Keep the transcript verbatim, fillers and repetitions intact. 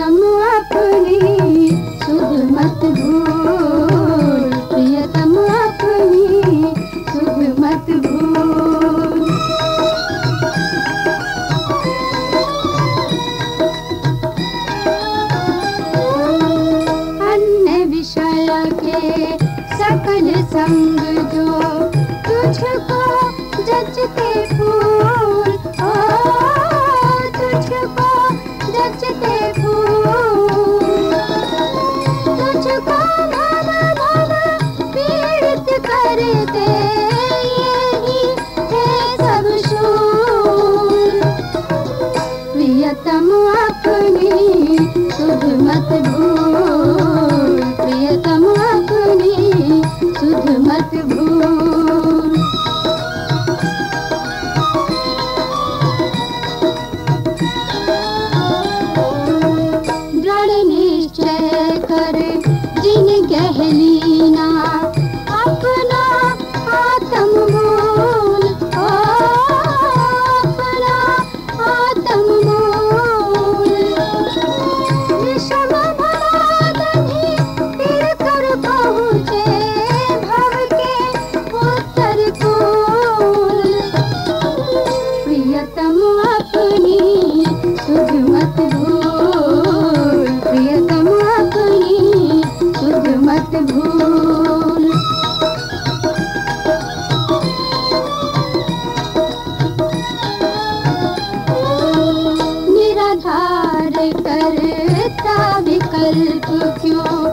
प्रियतम अपनी सुध मत भूल, प्रियतम अपनी सुध मत भूल। अन्य विषय के सकल संग जो तुझको जचते फूल, ओ तुझको जचते फूल, तुझको भव भव पीड़ित करते यही है सब शूल। प्रियतम अपनी सुध मत भूल, प्रियतम अपनी सुध मत भूल। दृढ़ निश्चय कर जिन गहलीना अपना आत्म मूल, ओ अपना आत्म मूल। विषम भवादधि तिर कर पहुँचे भव के उत्तर कूल। प्रियतम अपनी सुध मत भूल, प्रियतम अपनी सुध मत भूल। निराधार करता विकल्प क्यों